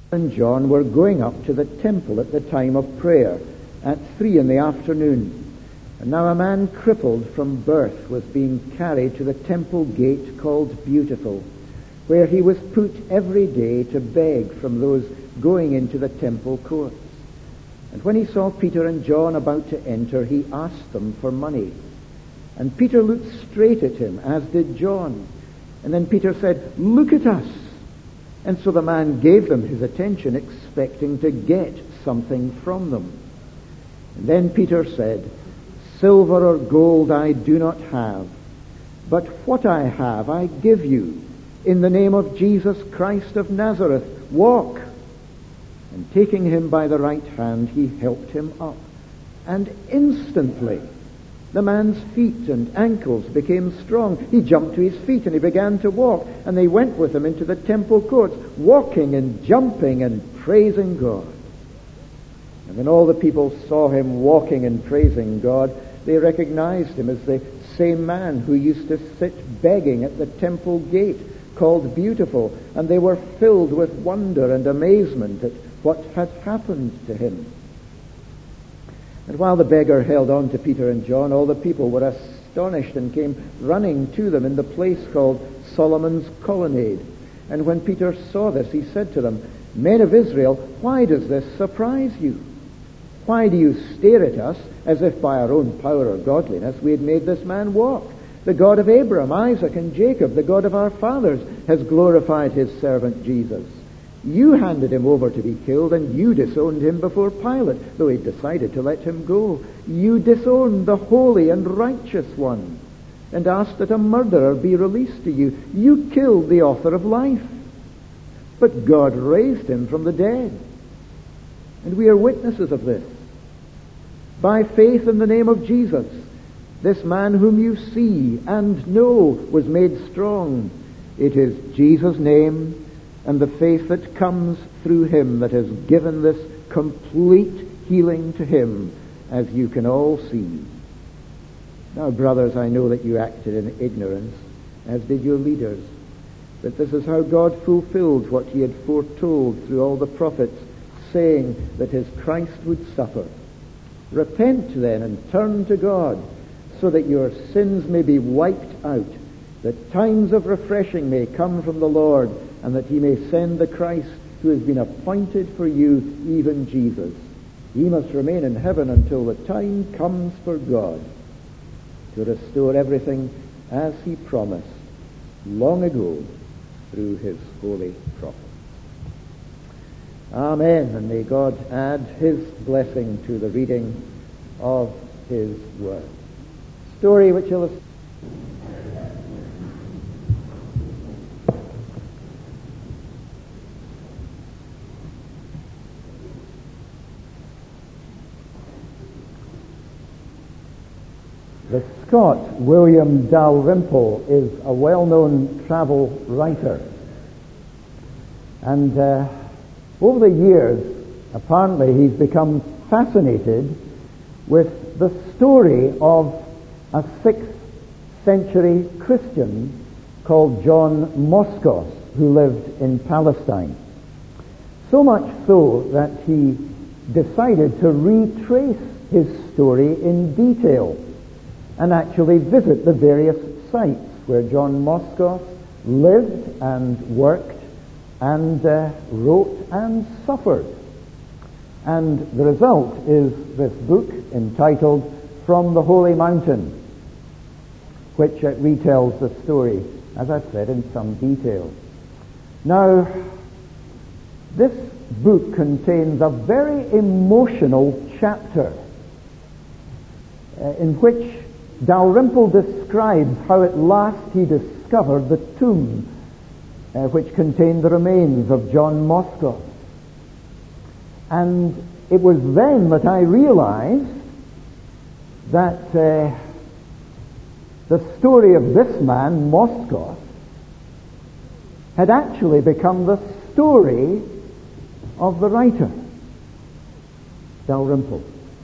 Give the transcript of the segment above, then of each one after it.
and John were going up to the temple at the time of prayer at 3 p.m. And now a man crippled from birth was being carried to the temple gate called Beautiful, where he was put every day to beg from those going into the temple courts. And when he saw Peter and John about to enter, he asked them for money. And Peter looked straight at him, as did John. And then Peter said, "Look at us." And so the man gave them his attention, expecting to get something from them. And then Peter said, "Silver or gold I do not have, but what I have I give you. In the name of Jesus Christ of Nazareth, walk." And taking him by the right hand, he helped him up. And instantly the man's feet and ankles became strong. He jumped to his feet and he began to walk. And they went with him into the temple courts, walking and jumping and praising God. And when all the people saw him walking and praising God, they recognized him as the same man who used to sit begging at the temple gate called Beautiful. And they were filled with wonder and amazement at what had happened to him. And while the beggar held on to Peter and John, all the people were astonished and came running to them in the place called Solomon's Colonnade. And when Peter saw this, he said to them, "Men of Israel, why does this surprise you? Why do you stare at us as if by our own power or godliness we had made this man walk? The God of Abraham, Isaac, and Jacob, the God of our fathers, has glorified his servant Jesus. You handed him over to be killed, and you disowned him before Pilate, though he decided to let him go. You disowned the holy and righteous one, and asked that a murderer be released to you. You killed the author of life, but God raised him from the dead. And we are witnesses of this. By faith in the name of Jesus, this man whom you see and know was made strong. It is Jesus' name and the faith that comes through him that has given this complete healing to him, as you can all see. Now, brothers, I know that you acted in ignorance, as did your leaders. But this is how God fulfilled what he had foretold through all the prophets, saying that his Christ would suffer. Repent then and turn to God, so that your sins may be wiped out, that times of refreshing may come from the Lord, and that he may send the Christ who has been appointed for you, even Jesus. He must remain in heaven until the time comes for God to restore everything as he promised long ago through his holy prophet. Amen, and may God add his blessing to the reading of his word. Story which illustrates the Scot William Dalrymple is a well-known travel writer. And over the years, apparently he's become fascinated with the story of a 6th century Christian called John Moskos, who lived in Palestine. So much so that he decided to retrace his story in detail and actually visit the various sites where John Moskos lived and worked and wrote and suffered. And the result is this book entitled From the Holy Mountain, which retells the story, as I've said, in some detail. Now, this book contains a very emotional chapter in which Dalrymple describes how at last he discovered the tomb which contained the remains of John Moskos. And it was then that I realized that the story of this man, Moskos, had actually become the story of the writer, Dalrymple.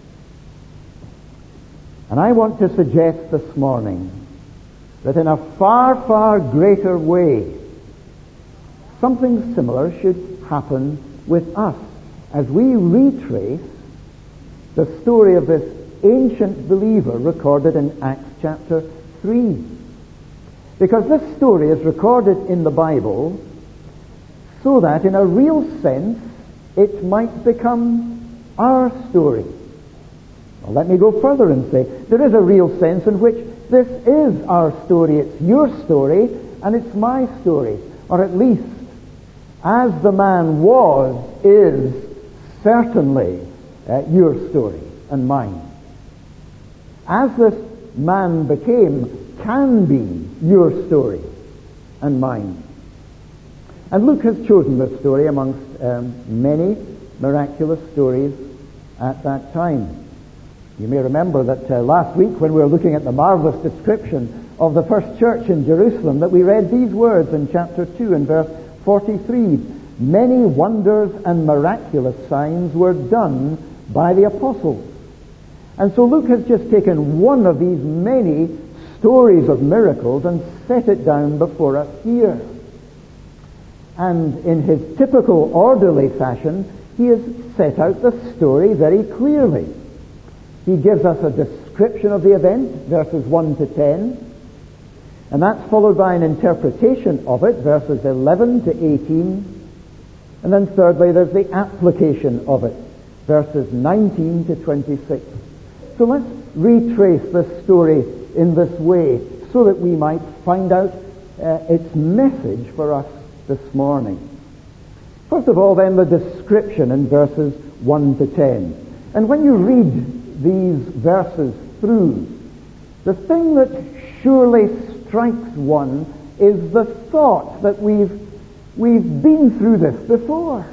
And I want to suggest this morning that in a far, far greater way, something similar should happen with us as we retrace the story of this ancient believer recorded in Acts chapter 3. Because this story is recorded in the Bible so that in a real sense it might become our story. Well, let me go further and say there is a real sense in which this is our story. It's your story and it's my story. Or at least, as the man was, is certainly your story and mine. As this man became, can be your story and mine. And Luke has chosen this story amongst many miraculous stories at that time. You may remember that last week when we were looking at the marvelous description of the first church in Jerusalem, that we read these words in chapter 2 and verse 43. Many wonders and miraculous signs were done by the apostles. And so Luke has just taken one of these many stories of miracles and set it down before us here. And in his typical orderly fashion, he has set out the story very clearly. He gives us a description of the event, verses 1 to 10, and that's followed by an interpretation of it, verses 11 to 18, and then thirdly there's the application of it, verses 19 to 26. So let's retrace this story in this way so that we might find out its message for us this morning. First of all, then, the description in verses 1 to 10. And when you read these verses through, the thing that surely strikes one is the thought that we've been through this before.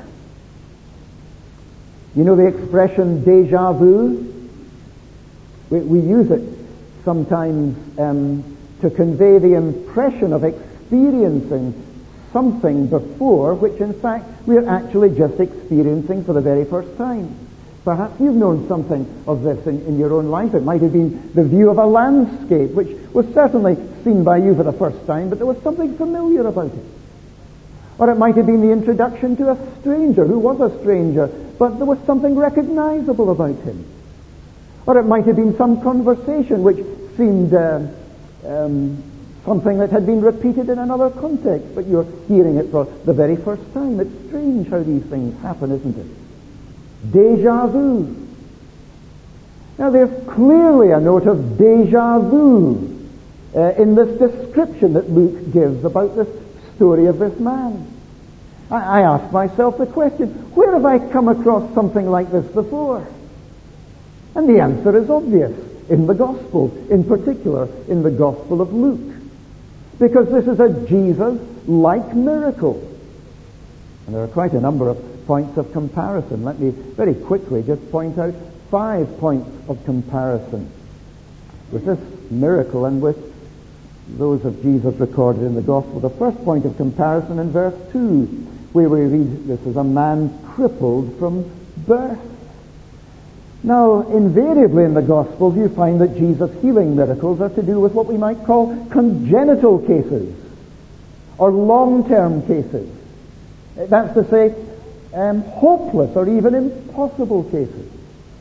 You know the expression déjà vu? We use it sometimes to convey the impression of experiencing something before, which in fact we're actually just experiencing for the very first time. Perhaps you've known something of this in your own life. It might have been the view of a landscape, which was certainly seen by you for the first time, but there was something familiar about it. Or it might have been the introduction to a stranger who was a stranger, but there was something recognizable about him. Or it might have been some conversation which seemed something that had been repeated in another context, but you're hearing it for the very first time. It's strange how these things happen, isn't it? Déjà vu. Now there's clearly a note of déjà vu in this description that Luke gives about this story of this man. I ask myself the question, where have I come across something like this before? And the answer is obvious, in the Gospel, in particular in the Gospel of Luke. Because this is a Jesus-like miracle. And there are quite a number of points of comparison. Let me very quickly just point out 5 points of comparison with this miracle and with those of Jesus recorded in the Gospel. The first point of comparison in verse 2, where we read, this is a man crippled from birth. Now, invariably in the Gospels you find that Jesus' healing miracles are to do with what we might call congenital cases or long-term cases. That's to say, hopeless or even impossible cases.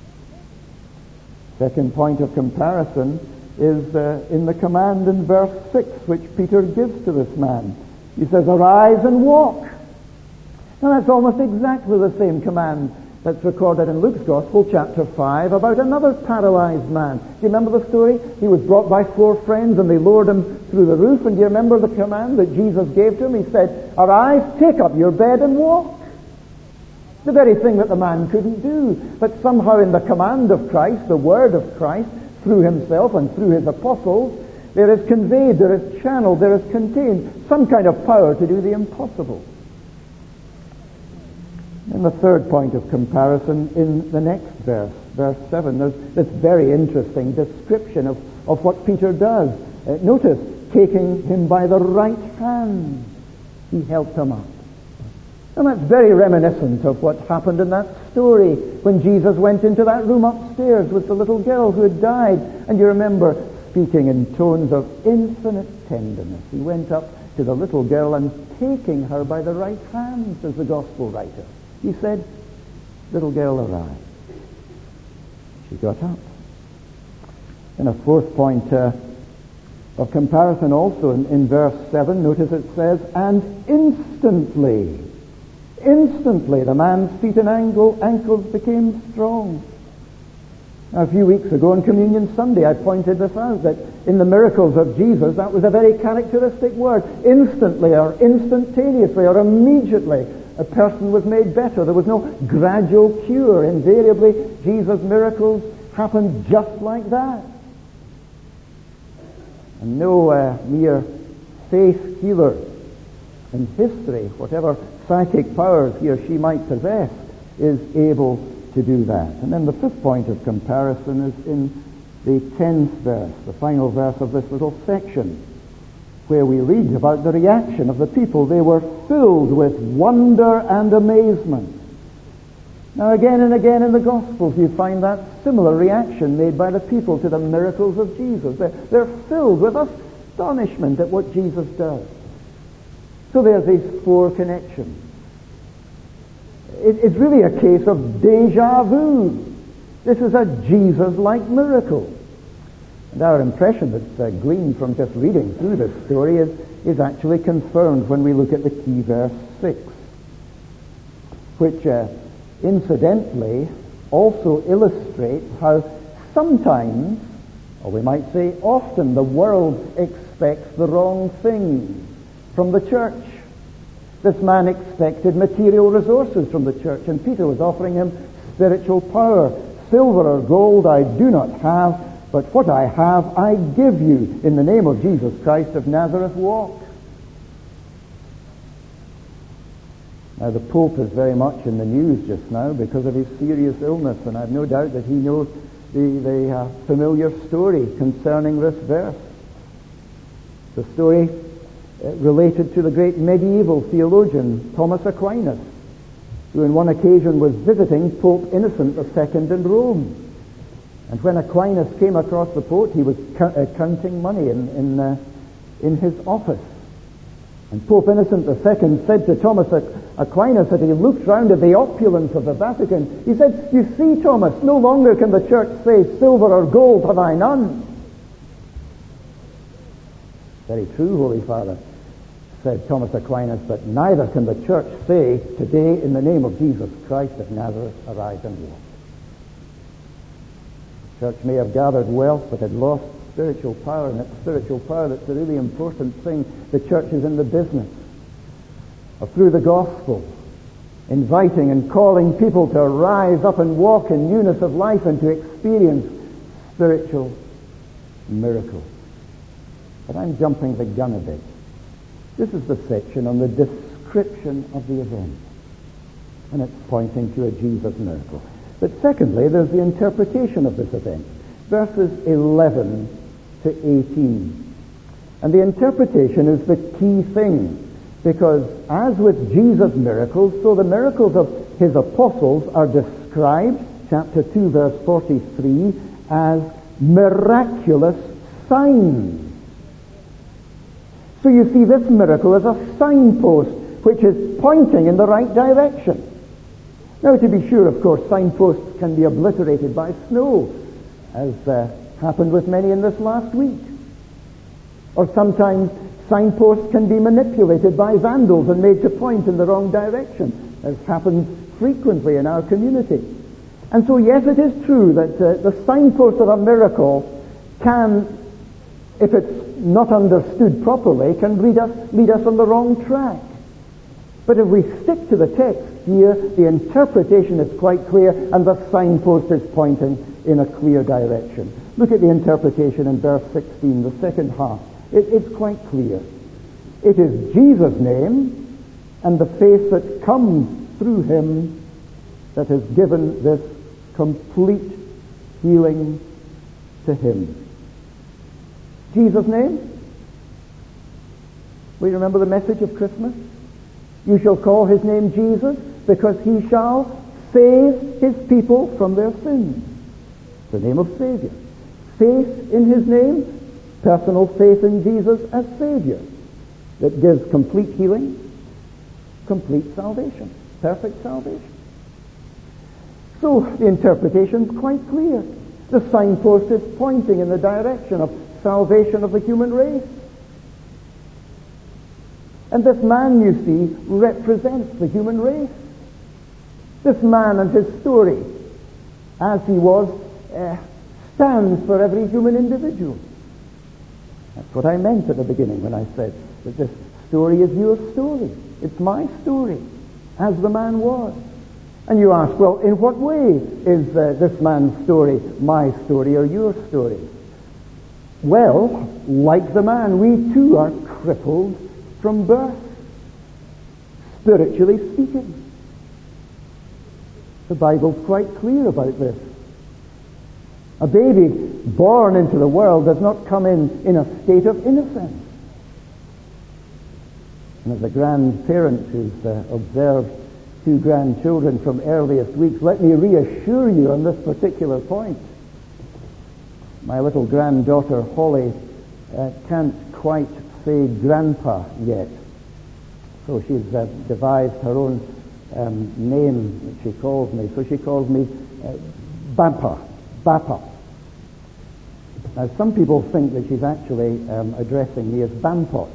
Second point of comparison is in the command in verse 6, which Peter gives to this man. He says, arise and walk. Now that's almost exactly the same command that's recorded in Luke's Gospel, chapter 5, about another paralyzed man. Do you remember the story? He was brought by 4 friends and they lowered him through the roof. And do you remember the command that Jesus gave to him? He said, arise, take up your bed and walk. The very thing that the man couldn't do. But somehow in the command of Christ, the word of Christ, through himself and through his apostles, there is conveyed, there is channeled, there is contained some kind of power to do the impossible. And the third point of comparison in the next verse, verse 7, there's this very interesting description of what Peter does. Notice, taking him by the right hand, he helped him up. And that's very reminiscent of what happened in that story when Jesus went into that room upstairs with the little girl who had died. And you remember, speaking in tones of infinite tenderness, he went up to the little girl and taking her by the right hand, says the Gospel writer. He said, "Little girl, arise." She got up. And a fourth point of comparison also in verse 7, notice it says, "And instantly the man's feet and ankles became strong." Now, a few weeks ago on Communion Sunday, I pointed this out, that in the miracles of Jesus, that was a very characteristic word. Instantly or instantaneously or immediately, a person was made better. There was no gradual cure. Invariably, Jesus' miracles happened just like that. And no mere faith healer in history, whatever psychic powers he or she might possess, is able to do that. And then the fifth point of comparison is in the 10th verse, the final verse of this little section, where we read about the reaction of the people. They were filled with wonder and amazement. Now, again and again in the Gospels you find that similar reaction made by the people to the miracles of Jesus. They're filled with astonishment at what Jesus does. So there's these four connections. It's really a case of déjà vu. This is a Jesus-like miracle. And our impression that's gleaned from just reading through this story is actually confirmed when we look at the key verse 6, which incidentally also illustrates how sometimes, or we might say often, the world expects the wrong things from the church. This man expected material resources from the church, and Peter was offering him spiritual power. "Silver or gold I do not have, but what I have I give you. In the name of Jesus Christ of Nazareth, walk." Now, the Pope is very much in the news just now because of his serious illness, and I have no doubt that he knows the familiar story concerning this verse. The story related to the great medieval theologian Thomas Aquinas, who on one occasion was visiting Pope Innocent II in Rome. And when Aquinas came across the Pope, he was counting money in his office. And Pope Innocent II said to Thomas Aquinas, as he looked round at the opulence of the Vatican, he said, "You see, Thomas, no longer can the church say, 'Silver or gold have I none.'" "Very true, Holy Father," said Thomas Aquinas, "but neither can the church say, 'Today, in the name of Jesus Christ of Nazareth, arise and walk.'" The church may have gathered wealth, but had lost spiritual power, and it's spiritual power that's a really important thing. The church is in the business of, through the gospel, inviting and calling people to rise up and walk in newness of life and to experience spiritual miracles. But I'm jumping the gun a bit. This is the section on the description of the event, and it's pointing to a Jesus miracle. But secondly, there's the interpretation of this event, verses 11 to 18. And the interpretation is the key thing, because as with Jesus' miracles, so the miracles of his apostles are described, chapter 2, verse 43, as miraculous signs. So you see, this miracle is a signpost which is pointing in the right direction. Now, to be sure, of course, signposts can be obliterated by snow, as happened with many in this last week. Or sometimes signposts can be manipulated by vandals and made to point in the wrong direction, as happens frequently in our community. And so, yes, it is true that the signpost of a miracle can, if it's not understood properly, can lead us on the wrong track. But if we stick to the text here, the interpretation is quite clear, and the signpost is pointing in a clear direction. Look at the interpretation in verse 16, the second half. It's quite clear. It is Jesus' name and the faith that comes through him that has given this complete healing to him. Jesus' name? We remember the message of Christmas? You shall call his name Jesus, because he shall save his people from their sins. The name of Savior. Faith in his name, personal faith in Jesus as Savior, that gives complete healing, complete salvation. perfect salvation. So the interpretation is quite clear. The signpost is pointing in the direction of salvation of the human race. And this man, you see, represents the human race. This man and his story, as he was, stands for every human individual. That's what I meant at the beginning when I said that this story is your story. It's my story, as the man was. And you ask, well, in what way is this man's story my story or your story? Well, like the man, we too are crippled from birth, spiritually speaking. The Bible's quite clear about this. A baby born into the world does not come in a state of innocence. And as a grandparent who's observed 2 grandchildren from earliest weeks, let me reassure you on this particular point. My little granddaughter Holly can't quite say grandpa yet. So she's devised her own name that she calls me. So she calls me Bappa. Now some people think that she's actually addressing me as Bampot.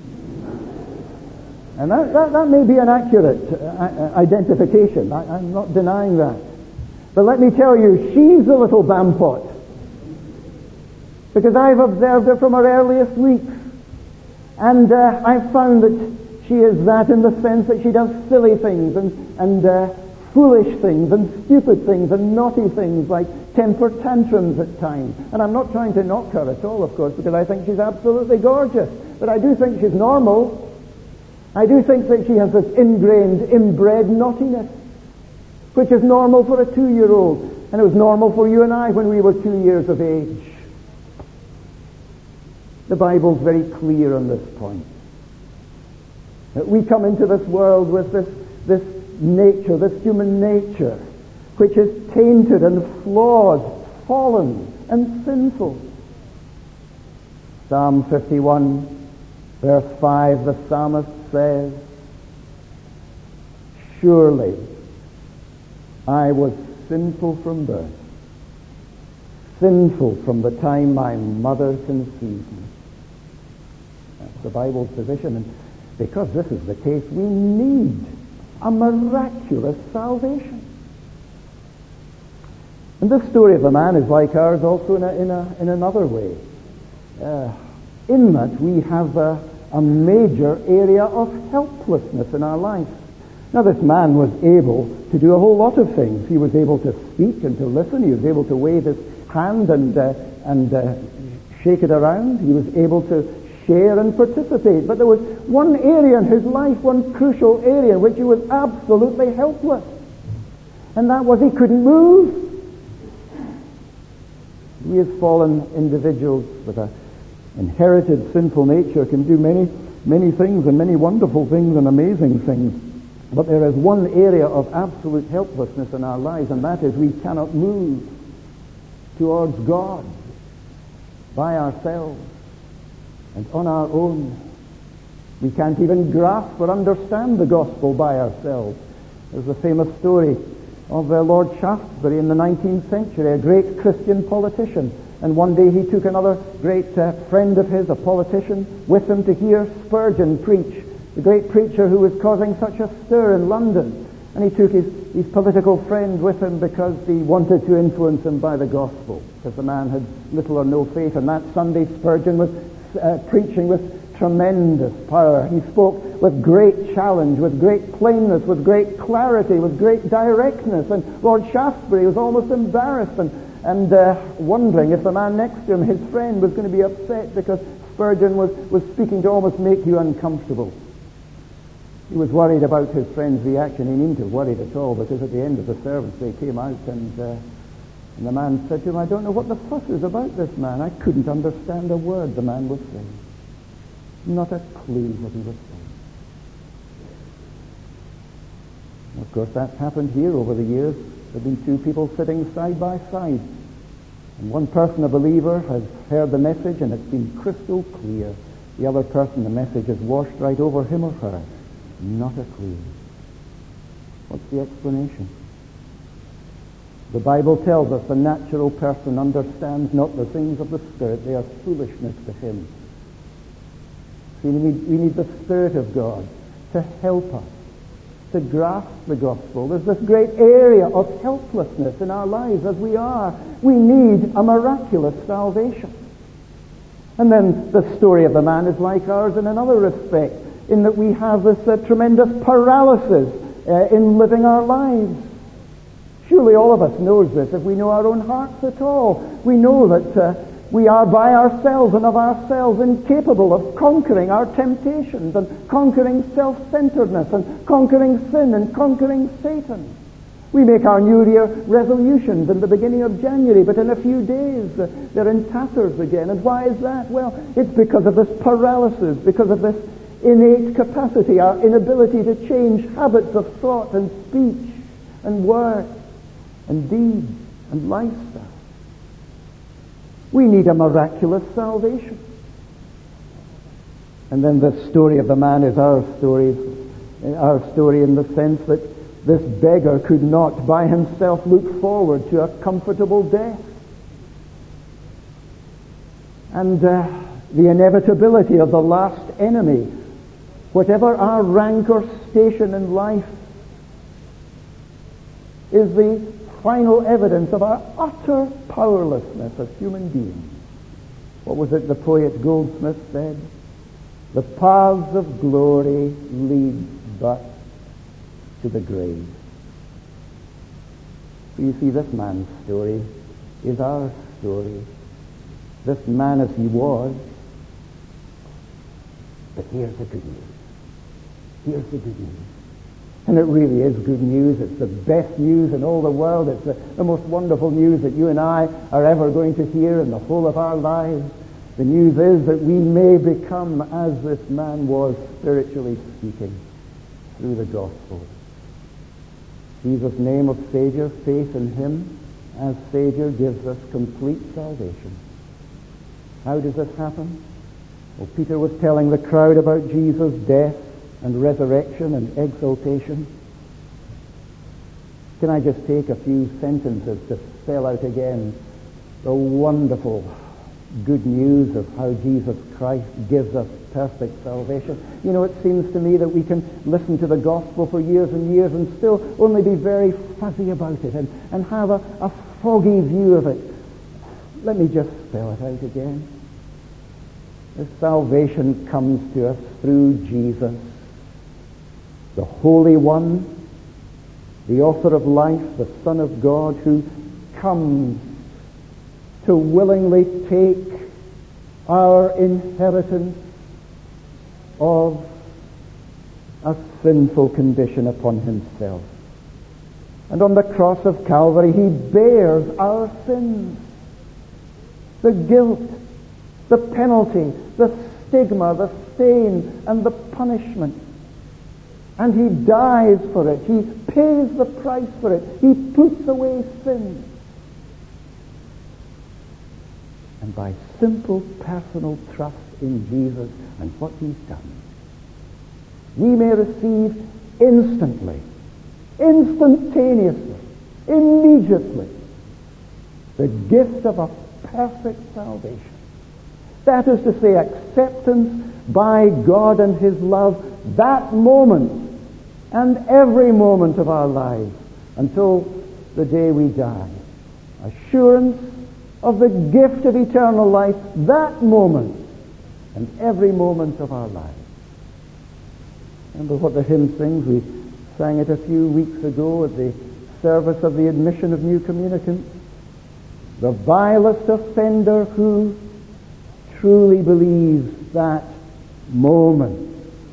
And that may be an accurate identification. I'm not denying that. But let me tell you, she's a little Bampot. Because I've observed her from her earliest weeks. And I've found that she is that in the sense that she does silly things and foolish things and stupid things and naughty things like temper tantrums at times. And I'm not trying to knock her at all, of course, because I think she's absolutely gorgeous. But I do think she's normal. I do think that she has this inbred naughtiness, which is normal for a 2-year-old. And it was normal for you and I when we were 2 years of age. The Bible's very clear on this point. That we come into this world with this nature, this human nature, which is tainted and flawed, fallen and sinful. Psalm 51, verse 5, the psalmist says, "Surely I was sinful from birth, sinful from the time my mother conceived me." That's the Bible's position. And because this is the case, we need a miraculous salvation. And this story of the man is like ours also in another way. In that we have a major area of helplessness in our life. Now this man was able to do a whole lot of things. He was able to speak and to listen. He was able to wave his hand and shake it around. He was able to share and participate. But there was one area in his life, one crucial area, in which he was absolutely helpless. And that was he couldn't move. We as fallen individuals with an inherited sinful nature can do many things and many wonderful things and amazing things. But there is one area of absolute helplessness in our lives, and that is we cannot move towards God by ourselves and on our own. We can't even grasp or understand the gospel by ourselves. There's a famous story of Lord Shaftesbury in the 19th century, a great Christian politician. And one day he took another great friend of his, a politician, with him to hear Spurgeon preach, the great preacher who was causing such a stir in London. And he took his political friend with him because he wanted to influence him by the gospel, because the man had little or no faith. And that Sunday Spurgeon was preaching with tremendous power. He spoke with great challenge, with great plainness, with great clarity, with great directness. And Lord Shaftesbury was almost embarrassed and wondering if the man next to him, his friend, was going to be upset because Spurgeon was speaking to almost make you uncomfortable. He was worried about his friend's reaction. He needn't have worried at all, because at the end of the service they came out and the man said to him, "I don't know what the fuss is about this man. I couldn't understand a word the man was saying. Not a clue what he was saying." Of course, that's happened here over the years. There have been two people sitting side by side. And one person, a believer, has heard the message and it's been crystal clear. The other person, the message has washed right over him or her. Not a clue. What's the explanation? The Bible tells us the natural person understands not the things of the Spirit. They are foolishness to him. See, we need the Spirit of God to help us to grasp the gospel. There's this great area of helplessness in our lives as we are. We need a miraculous salvation. And then the story of the man is like ours in another respect, in that we have this tremendous paralysis in living our lives. Surely all of us knows this if we know our own hearts at all. We know that we are by ourselves and of ourselves incapable of conquering our temptations and conquering self-centeredness and conquering sin and conquering Satan. We make our New Year resolutions in the beginning of January, but in a few days they're in tatters again. And why is that? Well, it's because of this paralysis, because of this innate capacity, our inability to change habits of thought and speech and word and deed and lifestyle. We need a miraculous salvation. And then the story of the man is our story in the sense that this beggar could not by himself look forward to a comfortable death. And the inevitability of the last enemy, whatever our rank or station in life, is the final evidence of our utter powerlessness as human beings. What was it the poet Goldsmith said? The paths of glory lead but to the grave. So you see, this man's story is our story. This man as he was. But here's the good news. Here's the good news. And it really is good news. It's the best news in all the world. It's the most wonderful news that you and I are ever going to hear in the whole of our lives. The news is that we may become as this man was, spiritually speaking, through the gospel. Jesus' name of Savior, faith in Him as Savior gives us complete salvation. How does this happen? Well, Peter was telling the crowd about Jesus' death and resurrection and exaltation. Can I just take a few sentences to spell out again the wonderful good news of how Jesus Christ gives us perfect salvation? You know, it seems to me that we can listen to the gospel for years and years and still only be very fuzzy about it and have a foggy view of it. Let me just spell it out again. This salvation comes to us through Jesus, the Holy One, the author of life, the Son of God, who comes to willingly take our inheritance of a sinful condition upon Himself. And on the cross of Calvary, He bears our sins, the guilt, the penalty, the stigma, the stain, and the punishment. And He dies for it. He pays the price for it. He puts away sin. And by simple personal trust in Jesus and what He's done, we may receive instantly, instantaneously, immediately, the gift of a perfect salvation. That is to say, acceptance by God and His love that moment and every moment of our lives until the day we die. Assurance of the gift of eternal life that moment and every moment of our lives. Remember what the hymn sings? We sang it a few weeks ago at the service of the admission of new communicants. The vilest offender who truly believes that moment,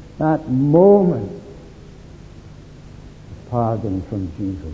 pardon from Jesus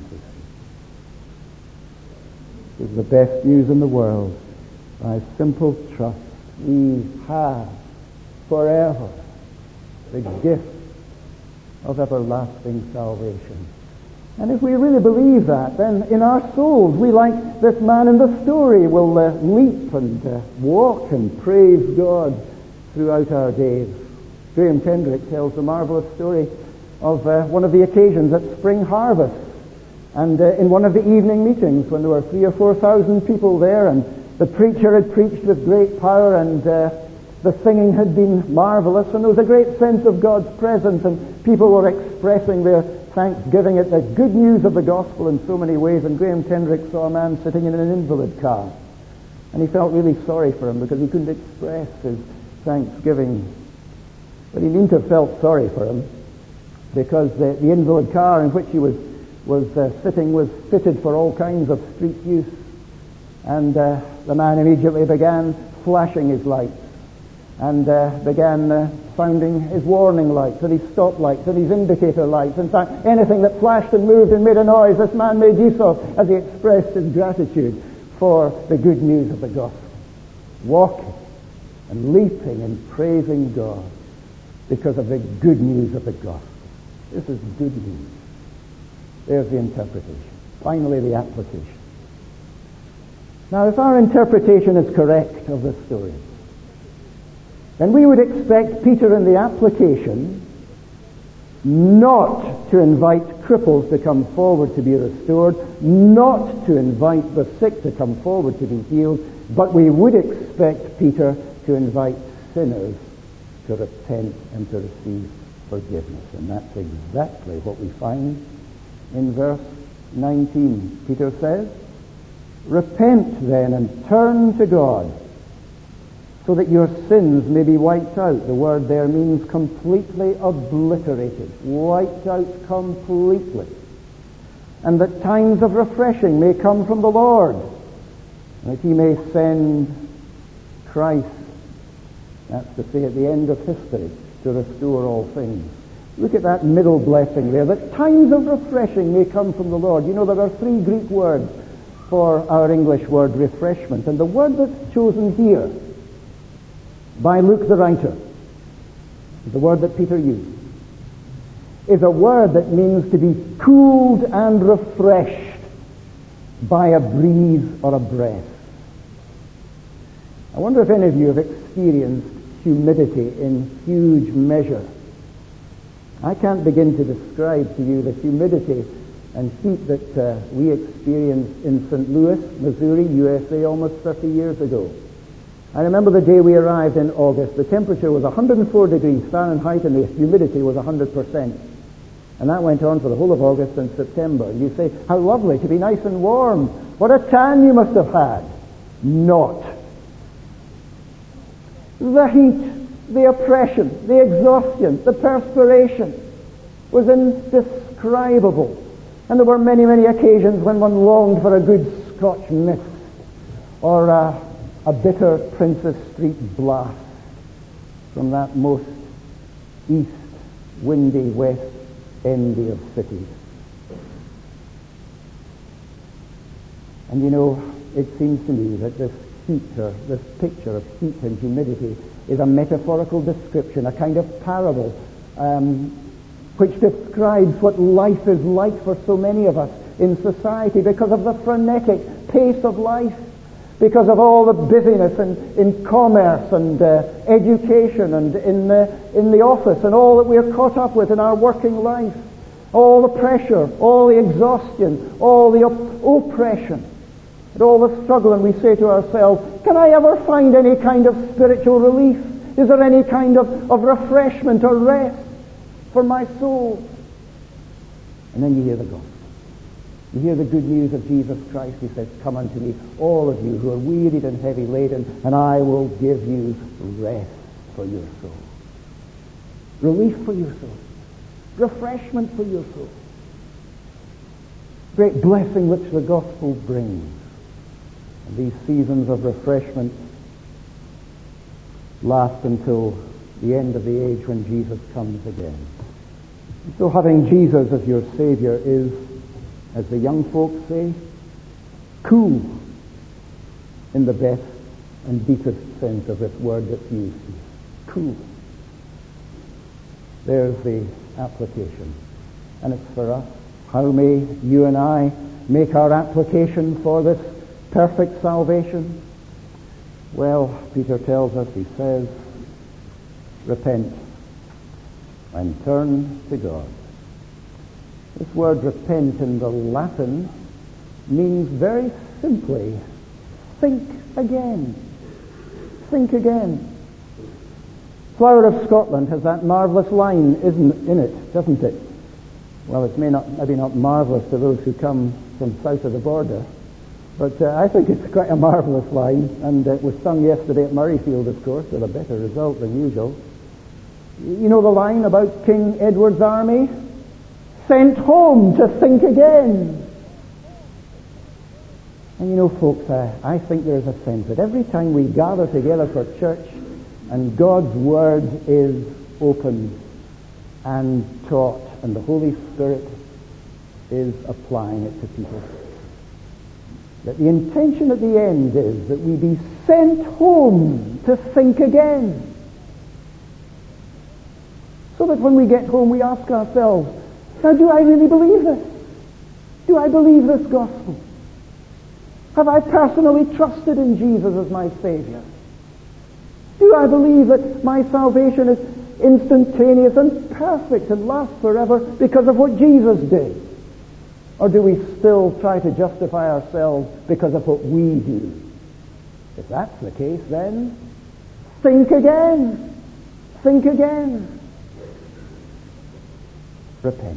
is the best news in the world. By simple trust, we have forever the gift of everlasting salvation. And if we really believe that, then in our souls, we, like this man in the story, will leap and walk and praise God throughout our days. Graham Kendrick tells the marvelous story of one of the occasions at spring harvest. And in one of the evening meetings, when there were 3,000 or 4,000 people there, and the preacher had preached with great power, and the singing had been marvelous, and there was a great sense of God's presence, and people were expressing their thanksgiving at the good news of the gospel in so many ways. And Graham Kendrick saw a man sitting in an invalid car, and he felt really sorry for him because he couldn't express his thanksgiving. But he needn't have felt sorry for him, because the invalid car in which he was sitting was fitted for all kinds of street use. And the man immediately began flashing his lights, and began sounding his warning lights and his stop lights and his indicator lights. In fact, anything that flashed and moved and made a noise, this man made use of as he expressed his gratitude for the good news of the gospel. Walking and leaping and praising God because of the good news of the gospel. This is good news. There's the interpretation. Finally, the application. Now, if our interpretation is correct of this story, then we would expect Peter in the application not to invite cripples to come forward to be restored, not to invite the sick to come forward to be healed, but we would expect Peter to invite sinners to repent and to receive forgiveness. And that's exactly what we find in verse 19. Peter says, "Repent then and turn to God, so that your sins may be wiped out." The word there means completely obliterated, wiped out completely. "And that times of refreshing may come from the Lord, and that he may send Christ," that's to say at the end of history, "to restore all things." Look at that middle blessing there, that times of refreshing may come from the Lord. You know, there are 3 Greek words for our English word refreshment, and the word that's chosen here by Luke the writer, the word that Peter used, is a word that means to be cooled and refreshed by a breeze or a breath. I wonder if any of you have experienced humidity in huge measure. I can't begin to describe to you the humidity and heat that we experienced in St. Louis, Missouri, USA, almost 30 years ago. I remember the day we arrived in August. The temperature was 104 degrees Fahrenheit and the humidity was 100%. And that went on for the whole of August and September. You say, how lovely to be nice and warm. What a tan you must have had. Not. The heat, the oppression, the exhaustion, the perspiration was indescribable. And there were many, many occasions when one longed for a good Scotch mist or a bitter Princess Street blast from that most east, windy, west endy of cities. And you know, it seems to me that this heat, or this picture of heat and humidity, is a metaphorical description, a kind of parable, which describes what life is like for so many of us in society because of the frenetic pace of life, because of all the busyness in commerce and education and in the office and all that we are caught up with in our working life, all the pressure, all the exhaustion, all the oppression, and all the struggle. And we say to ourselves, can I ever find any kind of spiritual relief? Is there any kind of refreshment or rest for my soul? And then you hear the gospel. You hear the good news of Jesus Christ. He says, come unto me, all of you who are wearied and heavy laden, and I will give you rest for your soul. Relief for your soul. Refreshment for your soul. Great blessing which the gospel brings. And these seasons of refreshment last until the end of the age when Jesus comes again. And so having Jesus as your Savior is, as the young folks say, cool in the best and deepest sense of this word that's used here. Cool. There's the application. And it's for us. How may you and I make our application for this perfect salvation? Well, Peter tells us, he says, repent and turn to God. This word repent in the Latin means very simply, think again. Think again. Flower of Scotland has that marvellous line in it, doesn't it? Well, it's maybe not marvellous to those who come from south of the border, but I think it's quite a marvellous line, and it was sung yesterday at Murrayfield, of course, with a better result than usual. You know the line about King Edward's army? Sent home to think again. And you know, folks, I think there's a sense that every time we gather together for church and God's Word is opened and taught and the Holy Spirit is applying it to people, that the intention at the end is that we be sent home to think again. So that when we get home we ask ourselves, now do I really believe this? Do I believe this gospel? Have I personally trusted in Jesus as my Savior? Do I believe that my salvation is instantaneous and perfect and lasts forever because of what Jesus did? Or do we still try to justify ourselves because of what we do? If that's the case, then think again. Think again. Repent.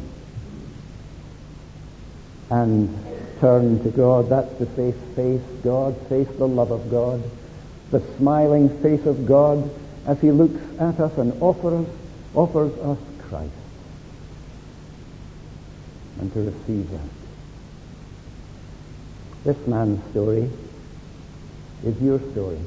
And turn to God. That's to say, face God, face the love of God, the smiling face of God as He looks at us and offers us Christ, and to receive that. This man's story is your story,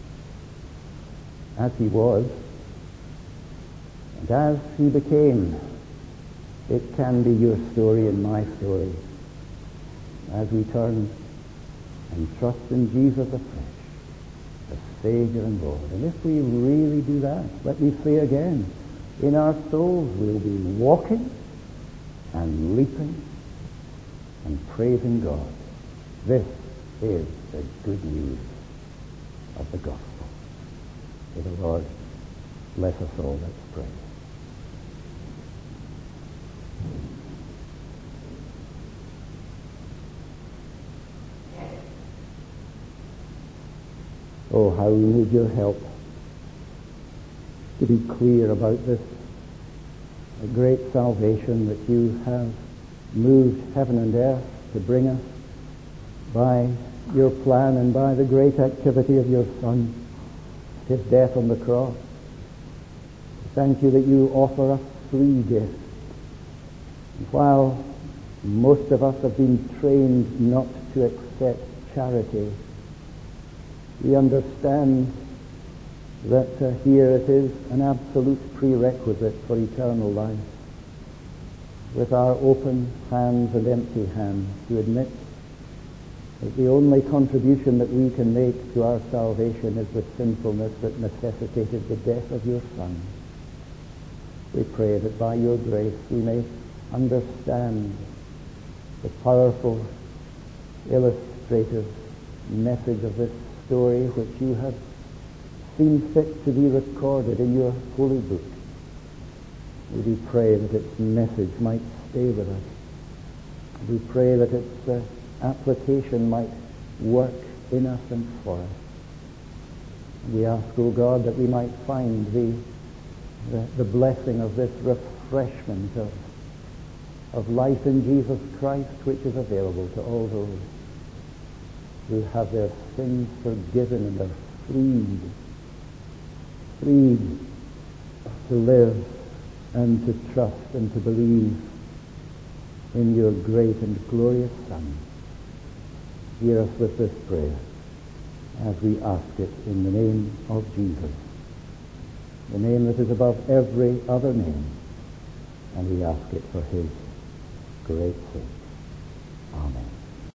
as he was, and as he became. It can be your story and my story as we turn and trust in Jesus afresh, as Savior and Lord. And if we really do that, let me say again, in our souls we'll be walking and leaping and praising God. This is the good news of the gospel. May the Lord bless us all. Let's pray. Oh, how we need your help to be clear about this great salvation that you have moved heaven and earth to bring us by your plan and by the great activity of your Son, his death on the cross. Thank you that you offer us free gifts. And while most of us have been trained not to accept charity, we understand that here it is an absolute prerequisite for eternal life. With our open hands and empty hands, to admit that the only contribution that we can make to our salvation is the sinfulness that necessitated the death of your Son. We pray that by your grace we may understand the powerful, illustrative message of this story which you have seen fit to be recorded in your holy book. We pray that its message might stay with us. We pray that its application might work in us and for us. We ask, O God, that we might find the blessing of this refreshment of life in Jesus Christ, which is available to all those who have their sins forgiven and are freed to live and to trust and to believe in your great and glorious Son. Hear us with this prayer as we ask it in the name of Jesus, the name that is above every other name, and we ask it for his great sake. Amen.